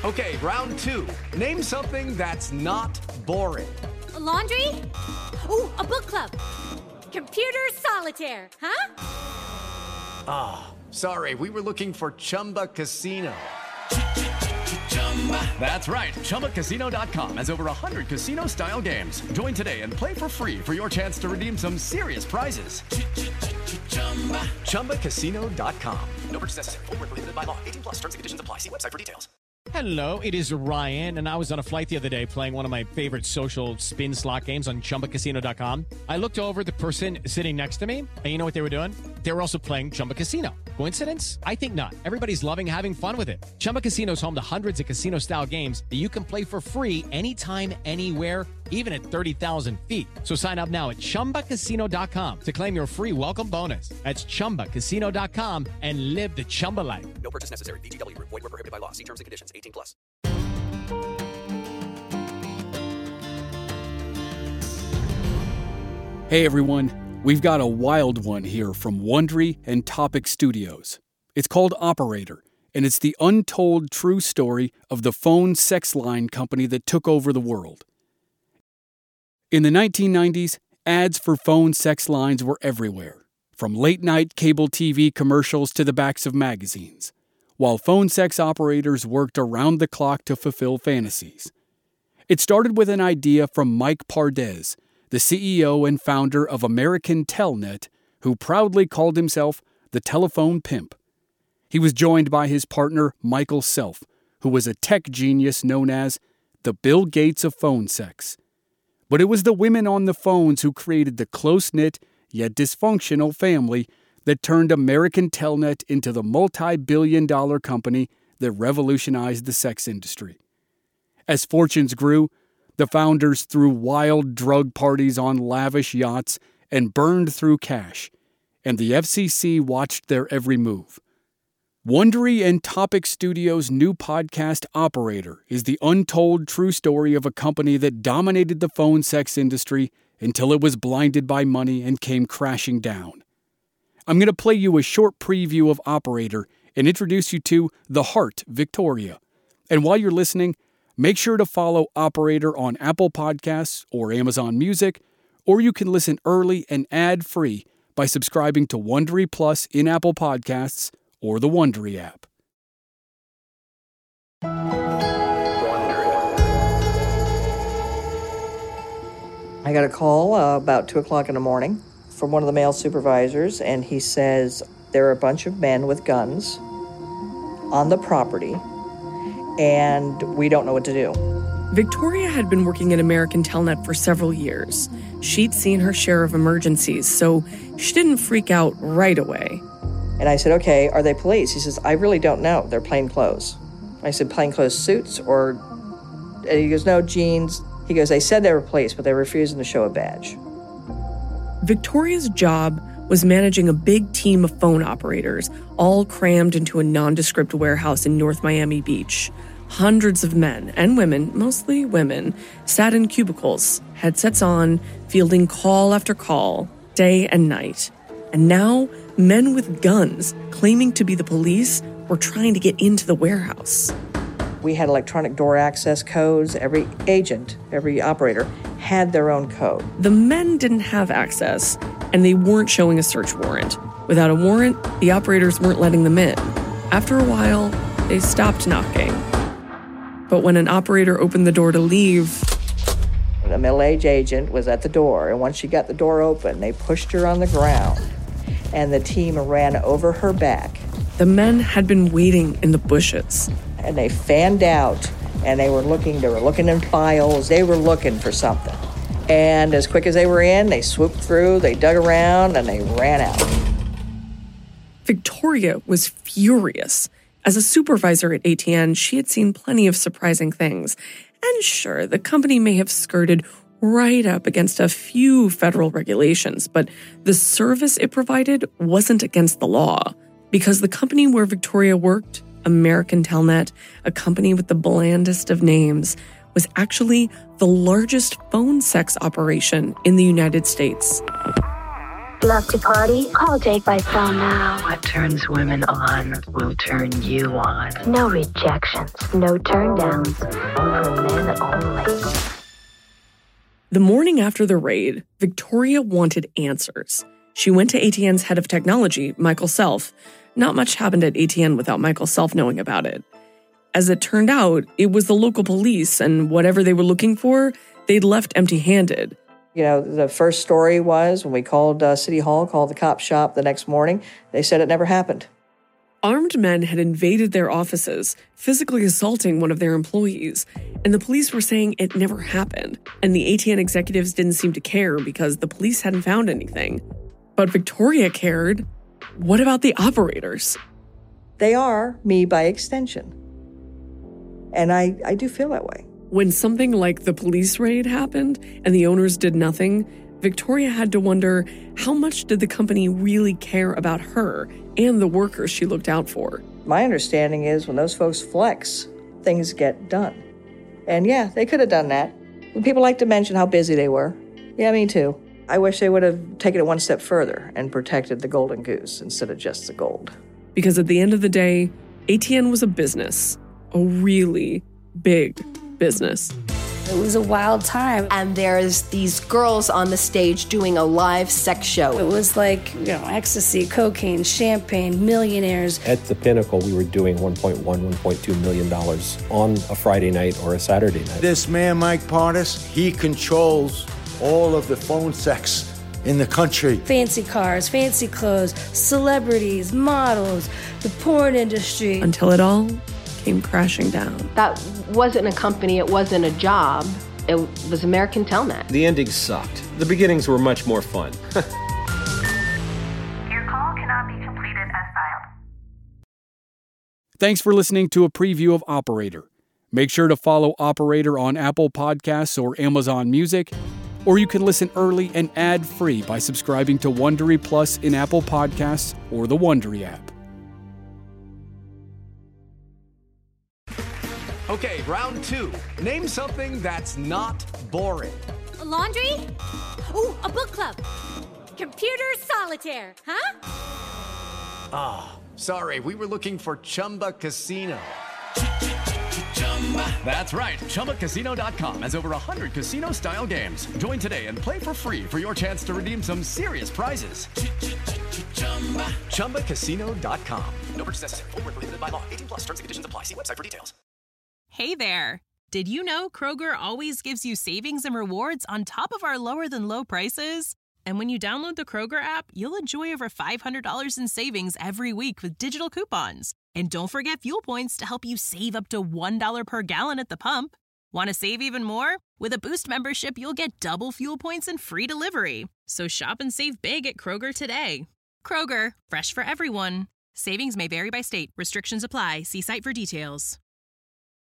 Okay, round two. Name something that's not boring. A laundry? Ooh, a book club. Computer solitaire, huh? Ah, sorry, we were looking for Chumba Casino. That's right, ChumbaCasino.com has over 100 casino-style games. Join today and play for free for your chance to redeem some serious prizes. ChumbaCasino.com. No purchase necessary. Void where prohibited by law. 18+. Terms and conditions apply. See website for details. Hello, it is Ryan, and I was on a flight the other day playing one of my favorite social spin slot games on ChumbaCasino.com. I looked over at the person sitting next to me, and you know what they were doing? They were also playing Chumba Casino. Coincidence? I think not. Everybody's loving having fun with it. Chumba Casino is home to hundreds of casino-style games that you can play for free anytime, anywhere, even at 30,000 feet. So sign up now at ChumbaCasino.com to claim your free welcome bonus. That's ChumbaCasino.com and live the Chumba life. No purchase necessary. VGW. Void where prohibited by law. See terms and conditions. 18+. Hey everyone, we've got a wild one here from Wondery and Topic Studios. It's called Operator, and it's the untold true story of the phone sex line company that took over the world. In the 1990s, ads for phone sex lines were everywhere, from late-night cable TV commercials to the backs of magazines, while phone sex operators worked around the clock to fulfill fantasies. It started with an idea from Mike Pardes, the CEO and founder of American Telnet, who proudly called himself the telephone pimp. He was joined by his partner Michael Self, who was a tech genius known as the Bill Gates of phone sex. But it was the women on the phones who created the close-knit yet dysfunctional family that turned American Telnet into the multi-billion-dollar company that revolutionized the sex industry. As fortunes grew, the founders threw wild drug parties on lavish yachts and burned through cash, and the FCC watched their every move. Wondery and Topic Studios' new podcast, Operator, is the untold true story of a company that dominated the phone sex industry until it was blinded by money and came crashing down. I'm going to play you a short preview of Operator and introduce you to The Heart, Victoria. And while you're listening, make sure to follow Operator on Apple Podcasts or Amazon Music, or you can listen early and ad-free by subscribing to Wondery Plus in Apple Podcasts or the Wondery app. I got a call about 2 o'clock in the morning from one of the male supervisors, and he says there are a bunch of men with guns on the property, and we don't know what to do. Victoria had been working at American Telnet for several years. She'd seen her share of emergencies, so she didn't freak out right away. And I said, okay, are they police? He says, I really don't know. They're plainclothes. I said, plainclothes suits or... And he goes, no, jeans. He goes, they said they were police, but they're refusing to show a badge. Victoria's job was managing a big team of phone operators, all crammed into a nondescript warehouse in North Miami Beach. Hundreds of men and women, mostly women, sat in cubicles, headsets on, fielding call after call, day and night. And now, men with guns, claiming to be the police, were trying to get into the warehouse. We had electronic door access codes. Every agent, every operator, had their own code. The men didn't have access, and they weren't showing a search warrant. Without a warrant, the operators weren't letting them in. After a while, they stopped knocking. But when an operator opened the door to leave... A middle-aged agent was at the door, and once she got the door open, they pushed her on the ground, and the team ran over her back. The men had been waiting in the bushes. And they fanned out, and they were looking in files, they were looking for something. And as quick as they were in, they swooped through, they dug around, and they ran out. Victoria was furious. As a supervisor at ATN, she had seen plenty of surprising things. And sure, the company may have skirted right up against a few federal regulations, but the service it provided wasn't against the law. Because the company where Victoria worked, American Telnet, a company with the blandest of names, was actually the largest phone sex operation in the United States. Love to party? Call Jake by phone now. What turns women on will turn you on. No rejections, no turn downs. For men only. The morning after the raid, Victoria wanted answers. She went to ATN's head of technology, Michael Self. Not much happened at ATN without Michael Self knowing about it. As it turned out, it was the local police, and whatever they were looking for, they'd left empty-handed. You know, the first story was when we called City Hall, called the cop shop the next morning, they said it never happened. Armed men had invaded their offices, physically assaulting one of their employees, and the police were saying it never happened. And the ATN executives didn't seem to care because the police hadn't found anything. But Victoria cared. What about the operators? They are me by extension. And I do feel that way. When something like the police raid happened and the owners did nothing, Victoria had to wonder how much did the company really care about her and the workers she looked out for. My understanding is when those folks flex, things get done. And yeah, they could have done that. People like to mention how busy they were. Yeah, me too. I wish they would have taken it one step further and protected the golden goose instead of just the gold. Because at the end of the day, ATN was a business, a really big business. It was a wild time. And there's these girls on the stage doing a live sex show. It was like, ecstasy, cocaine, champagne, millionaires. At the pinnacle, we were doing $1.2 million on a Friday night or a Saturday night. This man, Mike Partis, he controls all of the phone sex in the country. Fancy cars, fancy clothes, celebrities, models, the porn industry. Until it all came crashing down. That wasn't a company, it wasn't a job. It was American Telnet. The endings sucked. The beginnings were much more fun. Your call cannot be completed as dialed. Thanks for listening to a preview of Operator. Make sure to follow Operator on Apple Podcasts or Amazon Music, or you can listen early and ad-free by subscribing to Wondery Plus in Apple Podcasts or the Wondery app. Okay, round two. Name something that's not boring. A laundry? Ooh, a book club. Computer solitaire, huh? Ah, sorry, we were looking for Chumba Casino. That's right, ChumbaCasino.com has over 100 casino-style games. Join today and play for free for your chance to redeem some serious prizes. ChumbaCasino.com. No purchase necessary. Void where prohibited by law. 18+ terms and conditions apply. See website for details. Hey there. Did you know Kroger always gives you savings and rewards on top of our lower-than-low prices? And when you download the Kroger app, you'll enjoy over $500 in savings every week with digital coupons. And don't forget fuel points to help you save up to $1 per gallon at the pump. Want to save even more? With a Boost membership, you'll get double fuel points and free delivery. So shop and save big at Kroger today. Kroger, fresh for everyone. Savings may vary by state. Restrictions apply. See site for details.